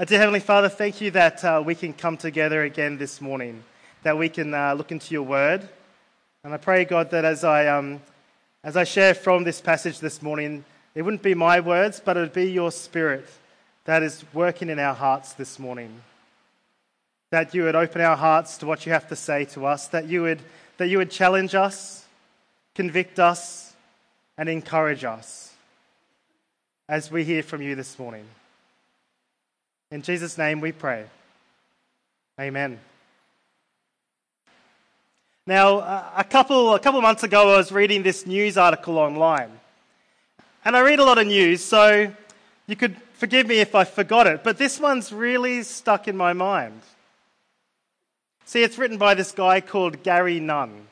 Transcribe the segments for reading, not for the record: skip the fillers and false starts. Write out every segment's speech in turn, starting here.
Dear Heavenly Father, thank you that we can come together again this morning, that we can look into your word. And I pray, God, that as I share from this passage this morning, it wouldn't be my words, but it would be your Spirit that is working in our hearts this morning. That you would open our hearts to what you have to say to us, that you would challenge us, convict us, and encourage us as we hear from you this morning. In Jesus' name we pray. Amen. Now, a couple months ago, I was reading this news article online. And I read a lot of news, so you could forgive me if I forgot it, but this one's really stuck in my mind. See, it's written by this guy called Gary Nunn.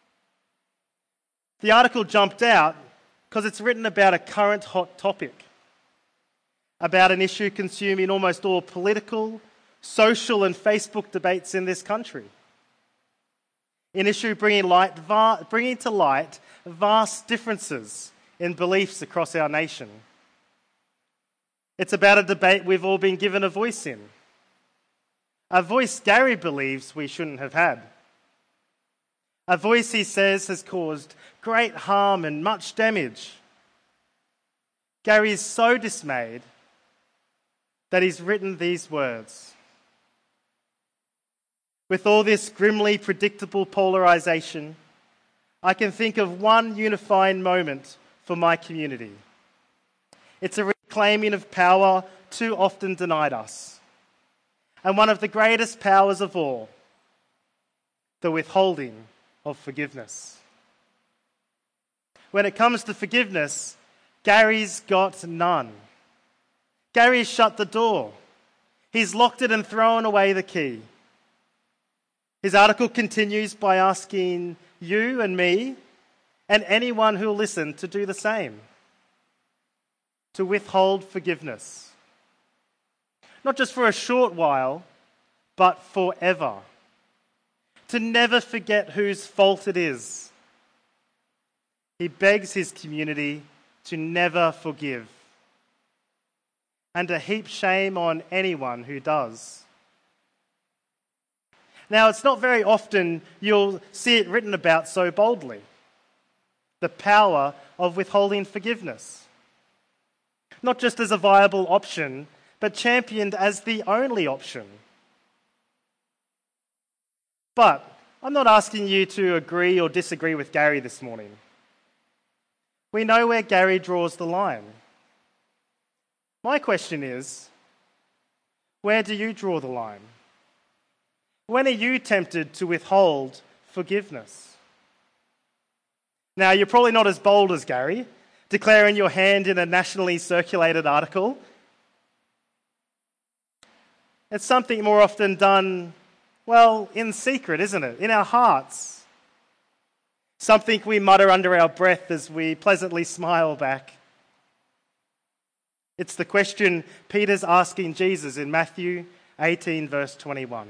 The article jumped out because it's written about a current hot topic, about an issue consuming almost all political, social and Facebook debates in this country. An issue bringing to light vast differences in beliefs across our nation. It's about a debate we've all been given a voice in. A voice Gary believes we shouldn't have had. A voice he says has caused great harm and much damage. Gary is so dismayed that he's written these words. With all this grimly predictable polarization, I can think of one unifying moment for my community. It's a reclaiming of power too often denied us, and one of the greatest powers of all, the withholding of forgiveness. When it comes to forgiveness, Gary's got none. Gary's shut the door. He's locked it and thrown away the key. His article continues by asking you and me and anyone who'll listen to do the same, to withhold forgiveness. Not just for a short while, but forever. To never forget whose fault it is. He begs his community to never forgive, and to heap shame on anyone who does. Now, it's not very often you'll see it written about so boldly. The power of withholding forgiveness. Not just as a viable option, but championed as the only option. But I'm not asking you to agree or disagree with Gary this morning. We know where Gary draws the line. My question is, where do you draw the line? When are you tempted to withhold forgiveness? Now, you're probably not as bold as Gary, declaring your hand in a nationally circulated article. It's something more often done, well, in secret, isn't it? In our hearts. Something we mutter under our breath as we pleasantly smile back. It's the question Peter's asking Jesus in Matthew 18, verse 21.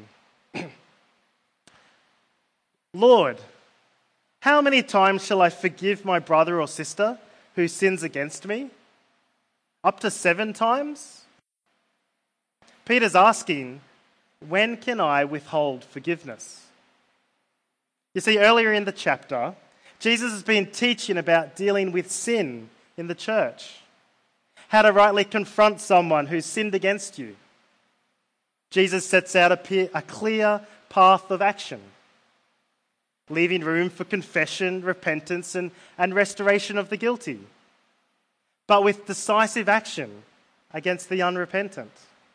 Lord, how many times shall I forgive my brother or sister who sins against me? Up to 7 times? Peter's asking, when can I withhold forgiveness? You see, earlier in the chapter, Jesus has been teaching about dealing with sin in the church. How to rightly confront someone who's sinned against you. Jesus sets out a clear path of action, leaving room for confession, repentance, and restoration of the guilty, but with decisive action against the unrepentant.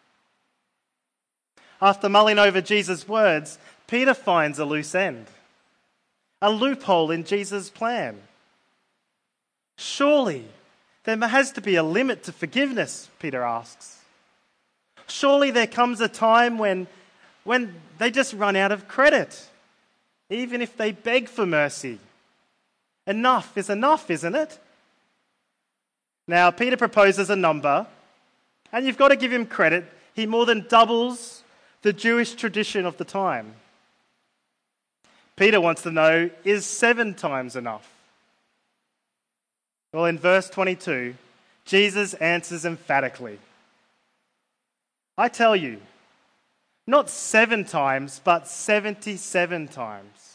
After mulling over Jesus' words, Peter finds a loose end, a loophole in Jesus' plan. Surely, there has to be a limit to forgiveness, Peter asks. Surely there comes a time when they just run out of credit, even if they beg for mercy. Enough is enough, isn't it? Now, Peter proposes a number, and you've got to give him credit. He more than doubles the Jewish tradition of the time. Peter wants to know, is 7 times enough? Well, in verse 22, Jesus answers emphatically, I tell you, not 7 times, but 77 times.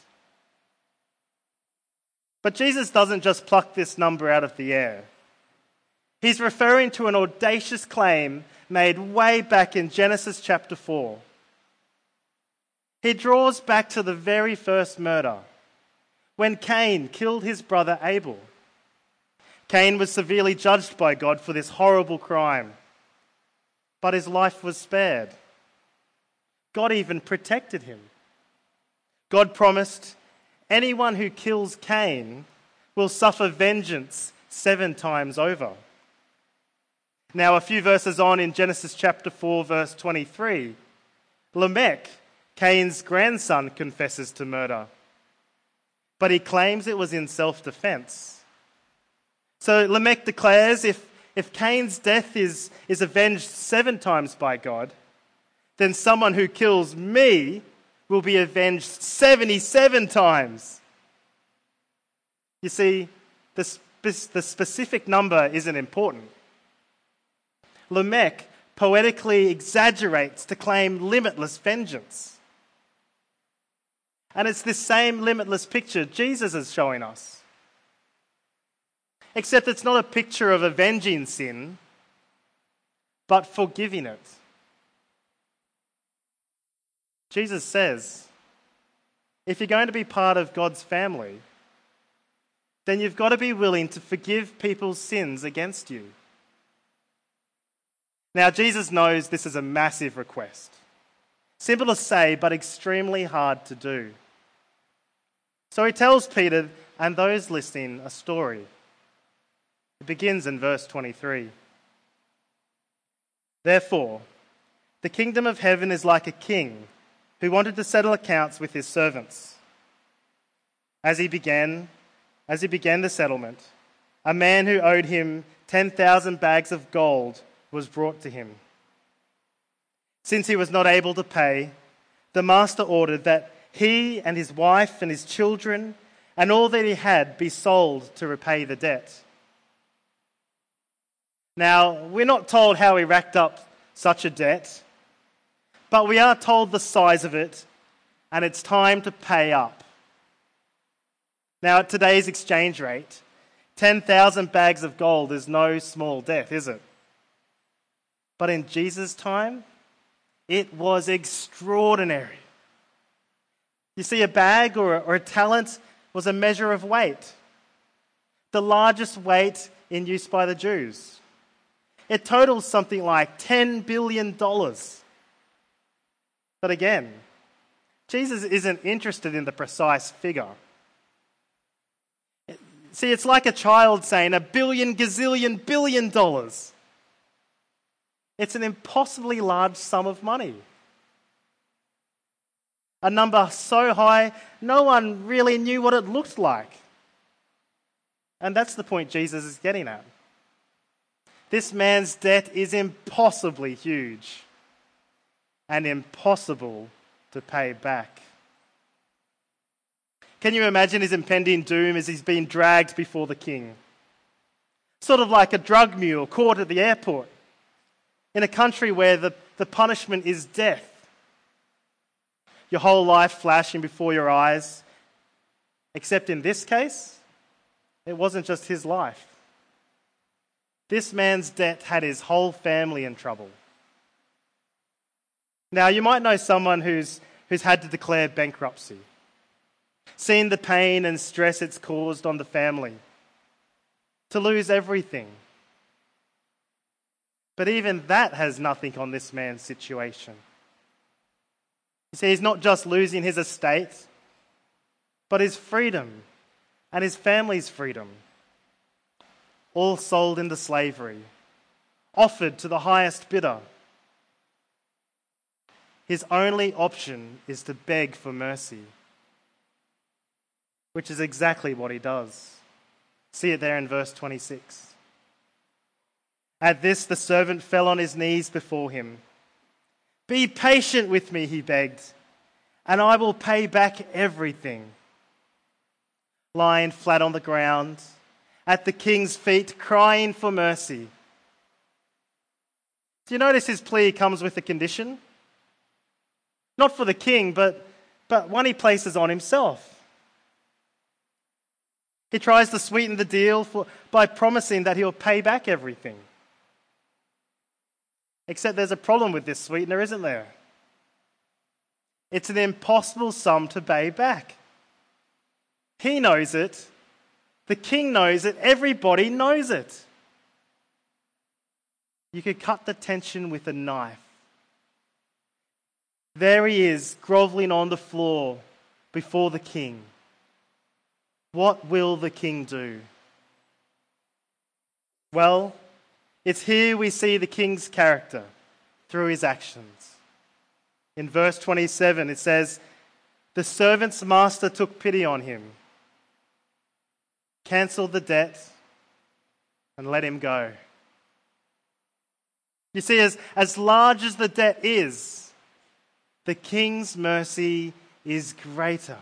But Jesus doesn't just pluck this number out of the air. He's referring to an audacious claim made way back in Genesis chapter 4. He draws back to the very first murder, when Cain killed his brother Abel. Cain was severely judged by God for this horrible crime, but his life was spared. God even protected him. God promised, anyone who kills Cain will suffer vengeance 7 times over. Now, a few verses on in Genesis chapter 4, verse 23, Lamech, Cain's grandson, confesses to murder, but he claims it was in self-defense. So Lamech declares, if Cain's death is avenged 7 times by God, then someone who kills me will be avenged 77 times. You see, the specific number isn't important. Lamech poetically exaggerates to claim limitless vengeance. And it's this same limitless picture Jesus is showing us. Except it's not a picture of avenging sin, but forgiving it. Jesus says, if you're going to be part of God's family, then you've got to be willing to forgive people's sins against you. Now, Jesus knows this is a massive request. Simple to say, but extremely hard to do. So he tells Peter and those listening a story. It begins in verse 23. Therefore, the kingdom of heaven is like a king who wanted to settle accounts with his servants. As he began the settlement, a man who owed him 10,000 bags of gold was brought to him. Since he was not able to pay, the master ordered that he and his wife and his children and all that he had be sold to repay the debt. Now, we're not told how he racked up such a debt, but we are told the size of it, and it's time to pay up. Now, at today's exchange rate, 10,000 bags of gold is no small debt, is it? But in Jesus' time, it was extraordinary. You see, a bag or a talent was a measure of weight, the largest weight in use by the Jews. It totals something like $10 billion. But again, Jesus isn't interested in the precise figure. See, it's like a child saying $1 billion, gazillion, billion dollars. It's an impossibly large sum of money. A number so high, no one really knew what it looked like. And that's the point Jesus is getting at. This man's debt is impossibly huge and impossible to pay back. Can you imagine his impending doom as he's being dragged before the king? Sort of like a drug mule caught at the airport in a country where the punishment is death. Your whole life flashing before your eyes. Except in this case, it wasn't just his life. This man's debt had his whole family in trouble. Now, you might know someone who's had to declare bankruptcy, seen the pain and stress it's caused on the family, to lose everything. But even that has nothing on this man's situation. You see, he's not just losing his estate, but his freedom and his family's freedom, all sold into slavery, offered to the highest bidder. His only option is to beg for mercy, which is exactly what he does. See it there in verse 26. At this, the servant fell on his knees before him. Be patient with me, he begged, and I will pay back everything. Lying flat on the ground, at the king's feet, crying for mercy, Do you notice his plea comes with a condition? Not for the king, but one he places on himself. He tries to sweeten the deal by promising that he'll pay back everything. Except there's a problem with this sweetener, isn't there? It's an impossible sum to pay back. He knows it. The king knows it. Everybody knows it. You could cut the tension with a knife. There he is, groveling on the floor before the king. What will the king do? Well, it's here we see the king's character through his actions. In verse 27, it says, "The servant's master took pity on him, cancelled the debt, and let him go." You see, as large as the debt is, the king's mercy is greater.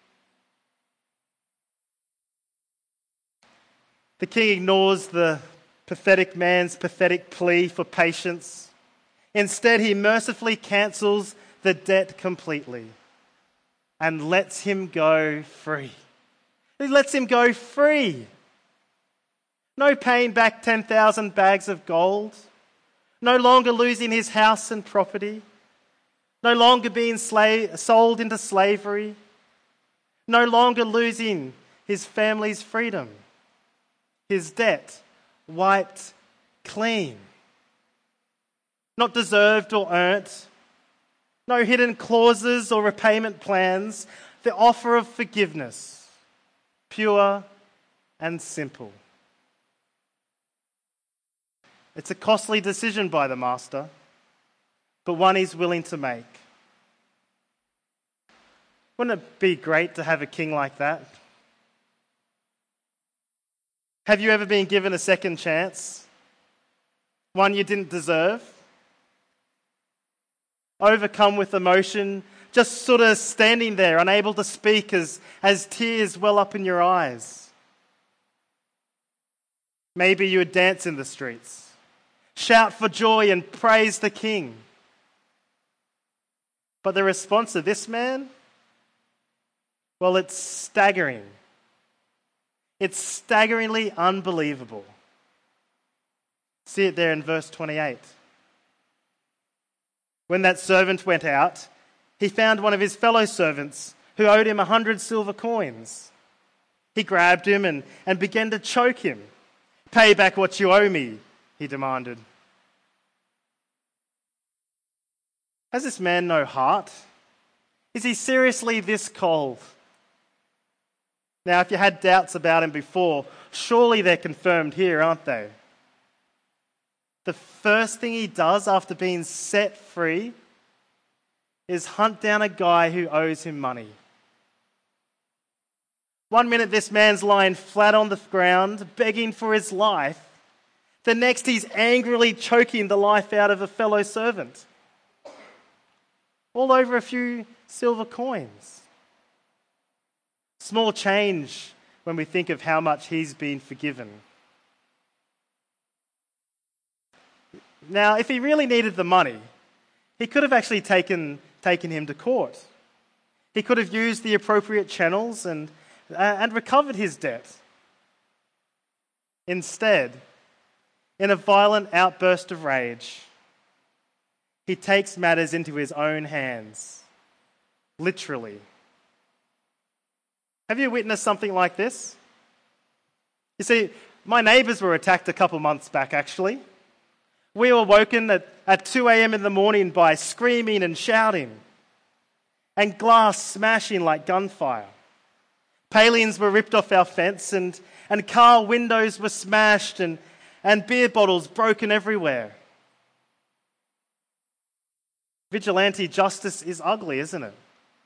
The king ignores the pathetic man's pathetic plea for patience. Instead, he mercifully cancels the debt completely and lets him go free. He lets him go free. No paying back 10,000 bags of gold. No longer losing his house and property. No longer being sold into slavery. No longer losing his family's freedom. His debt wiped clean. Not deserved or earned. No hidden clauses or repayment plans. The offer of forgiveness. Pure and simple. It's a costly decision by the master, but one he's willing to make. Wouldn't it be great to have a king like that? Have you ever been given a second chance? One you didn't deserve? Overcome with emotion, just sort of standing there, unable to speak as tears well up in your eyes. Maybe you would dance in the streets, shout for joy and praise the king. But the response of this man, well, it's staggering. It's staggeringly unbelievable. See it there in verse 28. When that servant went out, he found one of his fellow servants who owed him 100 silver coins. He grabbed him and began to choke him. "Pay back what you owe me," he demanded. Has this man no heart? Is he seriously this cold? Now, if you had doubts about him before, surely they're confirmed here, aren't they? The first thing he does after being set free is hunt down a guy who owes him money. 1 minute this man's lying flat on the ground, begging for his life. The next he's angrily choking the life out of a fellow servant. All over a few silver coins. Small change when we think of how much he's been forgiven. Now, if he really needed the money, he could have actually taken him to court. He could have used the appropriate channels and recovered his debt. Instead, in a violent outburst of rage, he takes matters into his own hands, literally. Have you witnessed something like this? You see, my neighbours were attacked a couple months back, actually. We were woken at 2 a.m. in the morning by screaming and shouting, and glass smashing like gunfire. Palings were ripped off our fence, and car windows were smashed, and beer bottles broken everywhere. Vigilante justice is ugly, isn't it?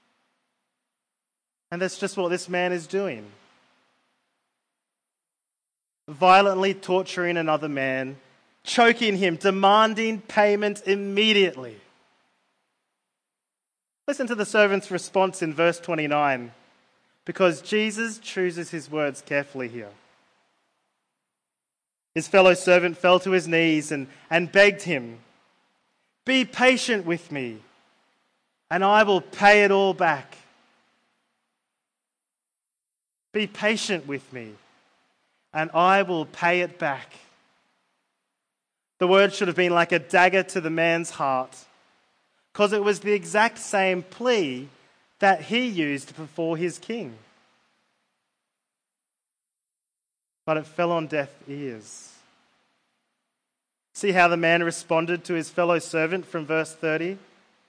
And that's just what this man is doing. Violently torturing another man, choking him, demanding payment immediately. Listen to the servant's response in verse 29, because Jesus chooses his words carefully here. His fellow servant fell to his knees and begged him, Be patient with me, and I will pay it all back. Be patient with me, and I will pay it back. The word should have been like a dagger to the man's heart, because it was the exact same plea that he used before his king. But it fell on deaf ears. See how the man responded to his fellow servant from verse 30?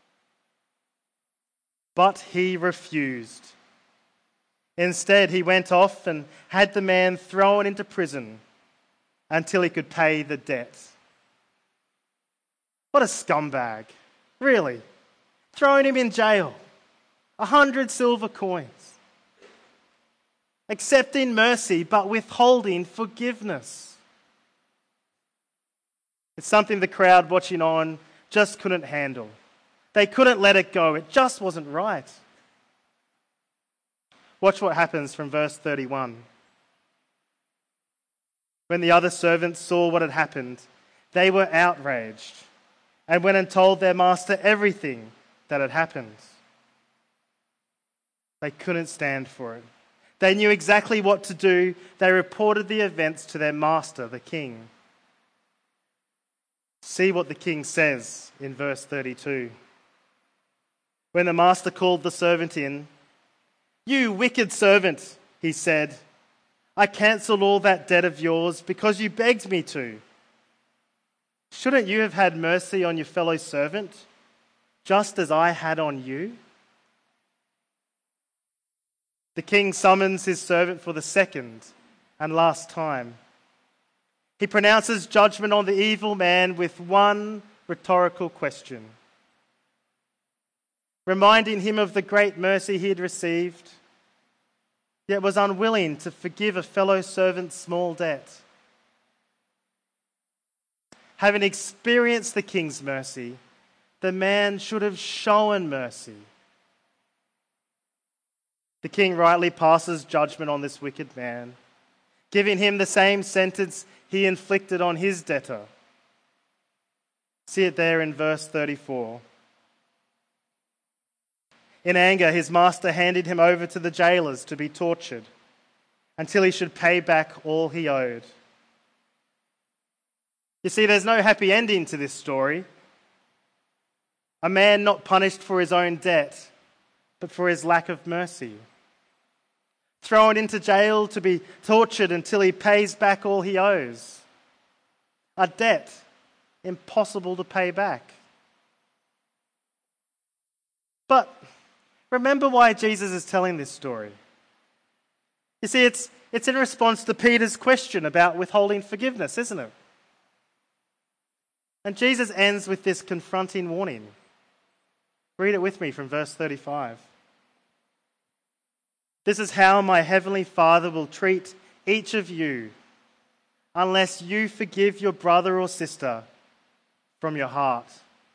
But he refused. Instead, he went off and had the man thrown into prison until he could pay the debt. What a scumbag. Really. Throwing him in jail. 100 silver coins. Accepting mercy but withholding forgiveness. It's something the crowd watching on just couldn't handle. They couldn't let it go. It just wasn't right. Watch what happens from verse 31. When the other servants saw what had happened, they were outraged and went and told their master everything that had happened. They couldn't stand for it. They knew exactly what to do. They reported the events to their master, the king. See what the king says in verse 32. When the master called the servant in, "You wicked servant," he said, "I cancelled all that debt of yours because you begged me to. Shouldn't you have had mercy on your fellow servant, just as I had on you?" The king summons his servant for the second and last time. He pronounces judgment on the evil man with one rhetorical question, reminding him of the great mercy he had received, yet was unwilling to forgive a fellow servant's small debt. Having experienced the king's mercy, the man should have shown mercy. The king rightly passes judgment on this wicked man, giving him the same sentence he inflicted on his debtor. See it there in verse 34. In anger, his master handed him over to the jailers to be tortured until he should pay back all he owed. You see, there's no happy ending to this story. A man not punished for his own debt, but for his lack of mercy. Thrown into jail to be tortured until he pays back all he owes. A debt impossible to pay back. But remember why Jesus is telling this story. You see, it's in response to Peter's question about withholding forgiveness, isn't it? And Jesus ends with this confronting warning. Read it with me from verse 35. "This is how my heavenly Father will treat each of you unless you forgive your brother or sister from your heart."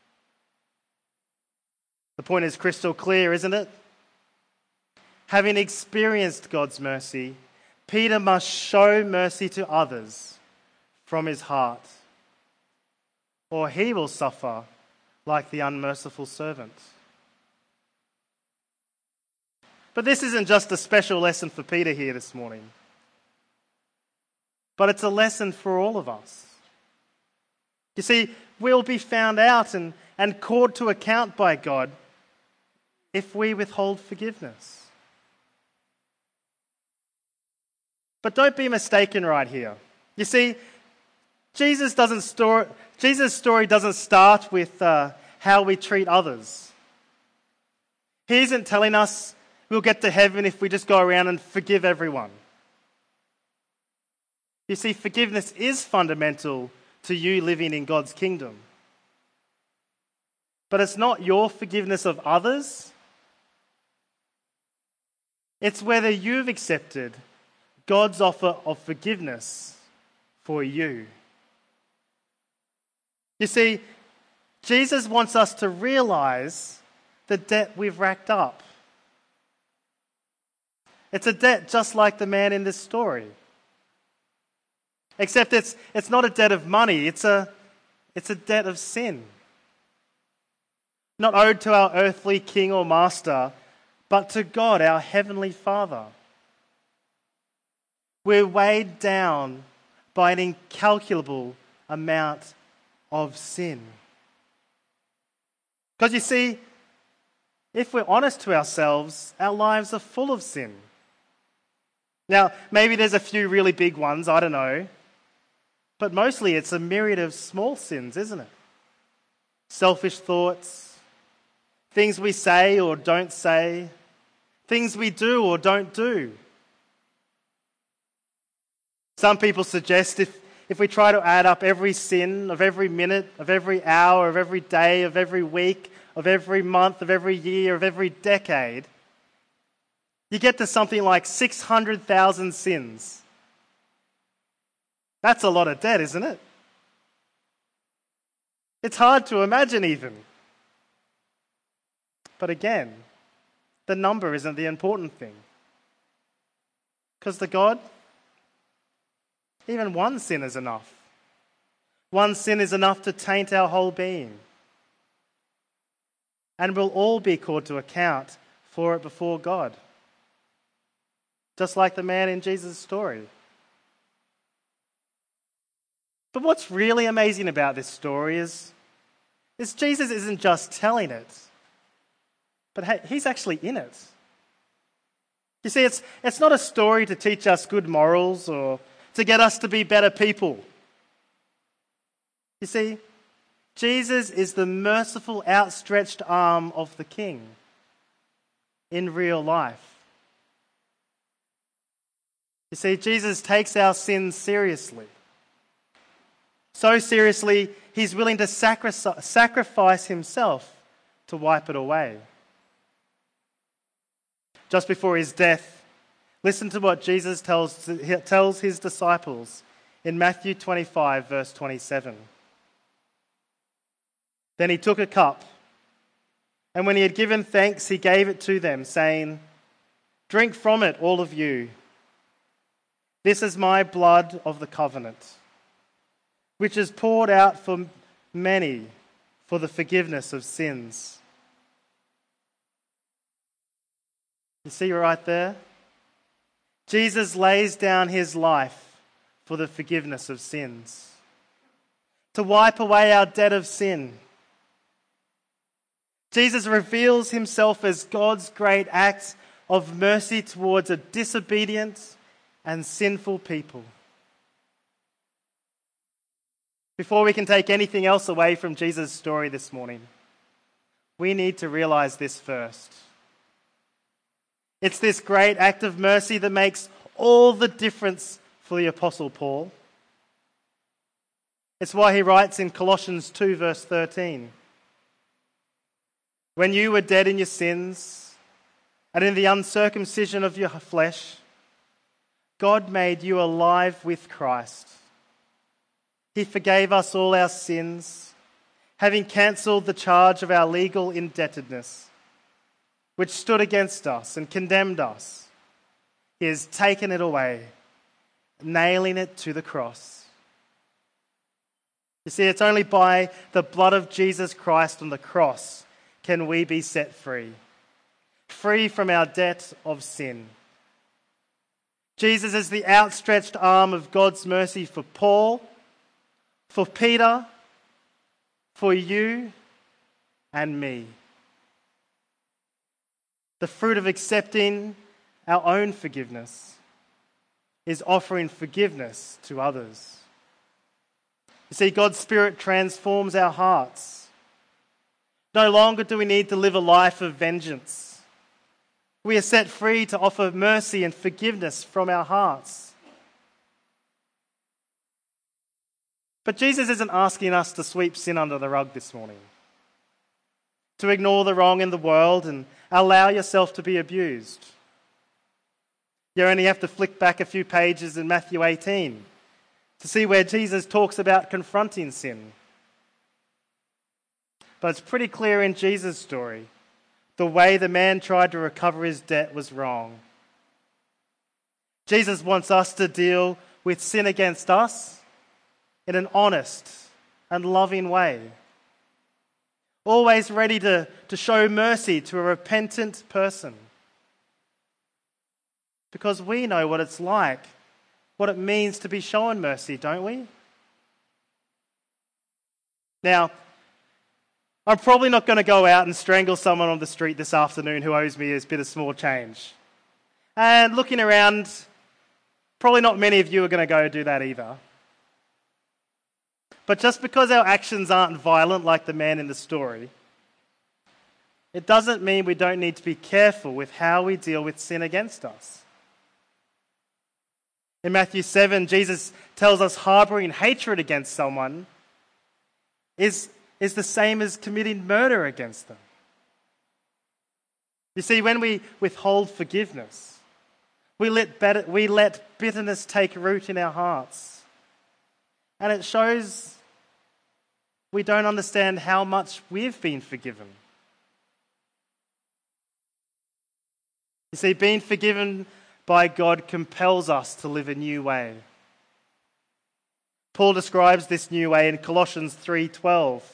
The point is crystal clear, isn't it? Having experienced God's mercy, Peter must show mercy to others from his heart, or he will suffer like the unmerciful servant. But this isn't just a special lesson for Peter here this morning, but it's a lesson for all of us. You see, we'll be found out and called to account by God if we withhold forgiveness. But don't be mistaken right here. You see, Jesus' story doesn't start with how we treat others. He isn't telling us we'll get to heaven if we just go around and forgive everyone. You see, forgiveness is fundamental to you living in God's kingdom. But it's not your forgiveness of others. It's whether you've accepted God's offer of forgiveness for you. You see, Jesus wants us to realize the debt we've racked up. It's a debt just like the man in this story. Except it's not a debt of money, it's a debt of sin. not owed to our earthly king or master, but to God, our heavenly Father. We're weighed down by an incalculable amount of sin. Because you see, if we're honest to ourselves, our lives are full of sin. Now, maybe there's a few really big ones, I don't know. But mostly it's a myriad of small sins, isn't it? Selfish thoughts, things we say or don't say, things we do or don't do. Some people suggest if we try to add up every sin of every minute, of every hour, of every day, of every week, of every month, of every year, of every decade, you get to something like 600,000 sins. That's a lot of debt, isn't it? It's hard to imagine even. But again, the number isn't the important thing. Because to God, even one sin is enough. One sin is enough to taint our whole being. And we'll all be called to account for it before God. Just like the man in Jesus' story. But what's really amazing about this story is Jesus isn't just telling it, but he's actually in it. You see, it's not a story to teach us good morals or to get us to be better people. You see, Jesus is the merciful, outstretched arm of the King in real life. You see, Jesus takes our sins seriously. So seriously, he's willing to sacrifice himself to wipe it away. Just before his death, listen to what Jesus tells his disciples in Matthew 25, verse 27. Then he took a cup, and when he had given thanks, he gave it to them, saying, "Drink from it, all of you. This is my blood of the covenant, which is poured out for many for the forgiveness of sins." You see right there? Jesus lays down his life for the forgiveness of sins, to wipe away our debt of sin. Jesus reveals himself as God's great act of mercy towards a disobedient and sinful people. Before we can take anything else away from Jesus' story this morning, we need to realize this first. It's this great act of mercy that makes all the difference for the Apostle Paul. It's why he writes in Colossians 2, verse 13, "When you were dead in your sins and in the uncircumcision of your flesh, God made you alive with Christ. He forgave us all our sins, having cancelled the charge of our legal indebtedness, which stood against us and condemned us. He has taken it away, nailing it to the cross." You see, it's only by the blood of Jesus Christ on the cross can we be set free, free from our debt of sin. Jesus is the outstretched arm of God's mercy for Paul, for Peter, for you and me. The fruit of accepting our own forgiveness is offering forgiveness to others. You see, God's Spirit transforms our hearts. No longer do we need to live a life of vengeance. We are set free to offer mercy and forgiveness from our hearts. But Jesus isn't asking us to sweep sin under the rug this morning, to ignore the wrong in the world and allow yourself to be abused. You only have to flick back a few pages in Matthew 18 to see where Jesus talks about confronting sin. But it's pretty clear in Jesus' story, the way the man tried to recover his debt was wrong. Jesus wants us to deal with sin against us in an honest and loving way. always ready to show mercy to a repentant person. Because we know what it's like, what it means to be shown mercy, don't we? Now, I'm probably not going to go out and strangle someone on the street this afternoon who owes me a bit of small change. And looking around, probably not many of you are going to go do that either. But just because our actions aren't violent like the man in the story, it doesn't mean we don't need to be careful with how we deal with sin against us. In Matthew 7, Jesus tells us harboring hatred against someone is the same as committing murder against them. You see, when we withhold forgiveness, we let bitterness take root in our hearts. And it shows we don't understand how much we've been forgiven. You see, being forgiven by God compels us to live a new way. Paul describes this new way in Colossians 3:12.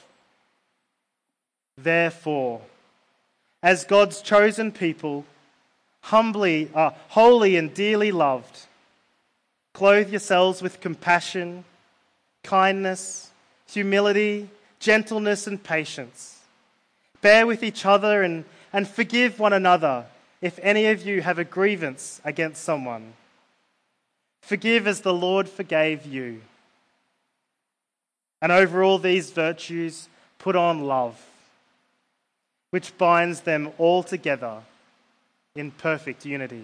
Therefore, as God's chosen people, holy and dearly loved, clothe yourselves with compassion, kindness, humility, gentleness, and patience. Bear with each other and forgive one another if any of you have a grievance against someone. Forgive as the Lord forgave you. And over all these virtues, put on love, which binds them all together in perfect unity.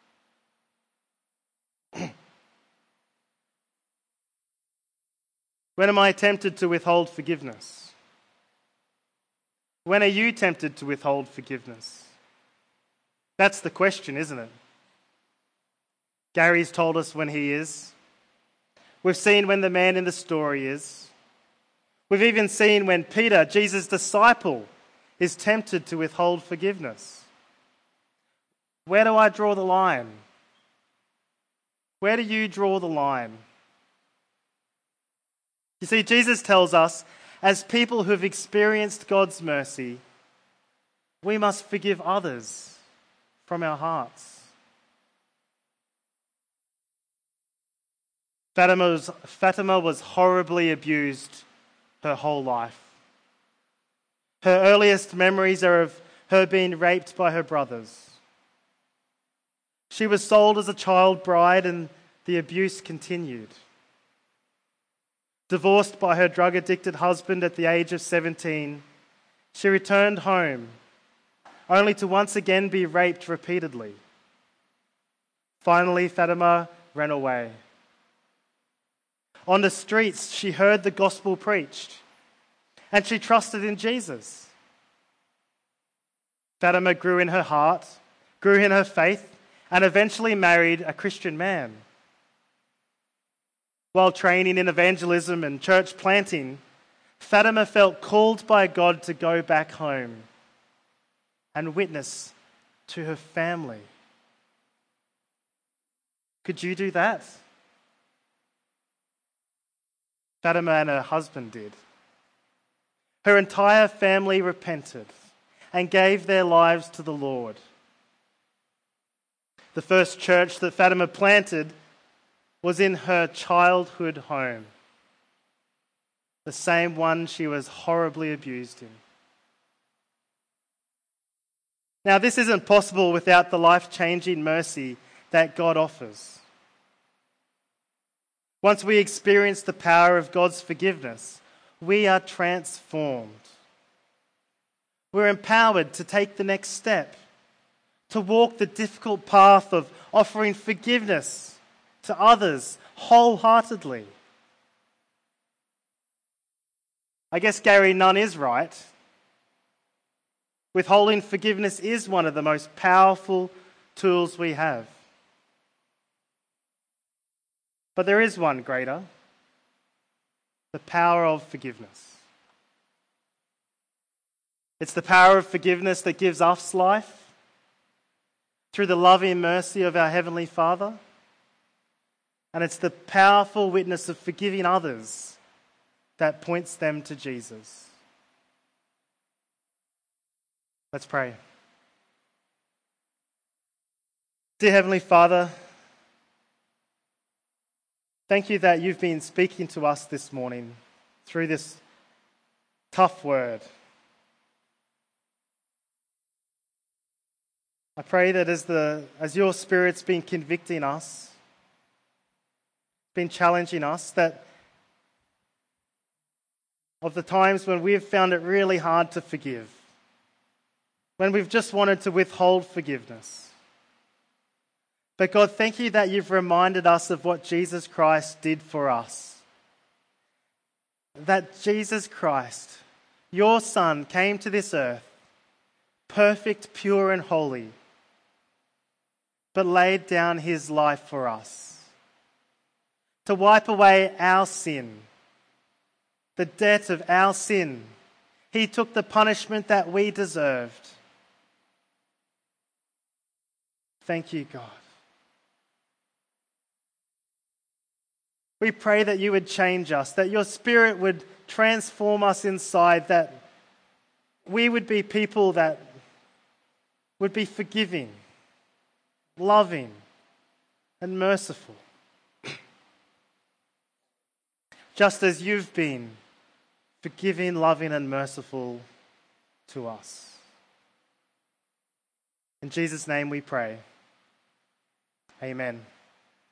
When am I tempted to withhold forgiveness? When are you tempted to withhold forgiveness? That's the question, isn't it? Gary's told us when he is. We've seen when the man in the story is. We've even seen when Peter, Jesus' disciple, is tempted to withhold forgiveness. Where do I draw the line? Where do you draw the line? You see, Jesus tells us, as people who have experienced God's mercy, we must forgive others from our hearts. Fatima was horribly abused her whole life. Her earliest memories are of her being raped by her brothers. She was sold as a child bride and the abuse continued. Divorced by her drug-addicted husband at the age of 17, she returned home, only to once again be raped repeatedly. Finally, Fatima ran away. On the streets, she heard the gospel preached, and she trusted in Jesus. Fatima grew in her heart, grew in her faith, and eventually married a Christian man. While training in evangelism and church planting, Fatima felt called by God to go back home and witness to her family. Could you do that? Fatima and her husband did. Her entire family repented and gave their lives to the Lord. The first church that Fatima planted was in her childhood home, the same one she was horribly abused in. Now, this isn't possible without the life-changing mercy that God offers. Once we experience the power of God's forgiveness, we are transformed. We're empowered to take the next step, to walk the difficult path of offering forgiveness to others wholeheartedly. I guess Gary Nunn is right. Withholding forgiveness is one of the most powerful tools we have. But there is one greater: the power of forgiveness. It's the power of forgiveness that gives us life through the loving mercy of our Heavenly Father. And it's the powerful witness of forgiving others that points them to Jesus. Let's pray. Dear Heavenly Father, thank you that you've been speaking to us this morning through this tough word. I pray that as your Spirit's been convicting us, been challenging us, that of the times when we've found it really hard to forgive, when we've just wanted to withhold forgiveness. But God, thank you that you've reminded us of what Jesus Christ did for us. That Jesus Christ, your Son, came to this earth, perfect, pure and holy, but laid down his life for us, to wipe away our sin, the debt of our sin. He took the punishment that we deserved. Thank you, God. We pray that you would change us, that your Spirit would transform us inside, that we would be people that would be forgiving, loving, and merciful. Just as you've been forgiving, loving, and merciful to us. In Jesus' name we pray. Amen.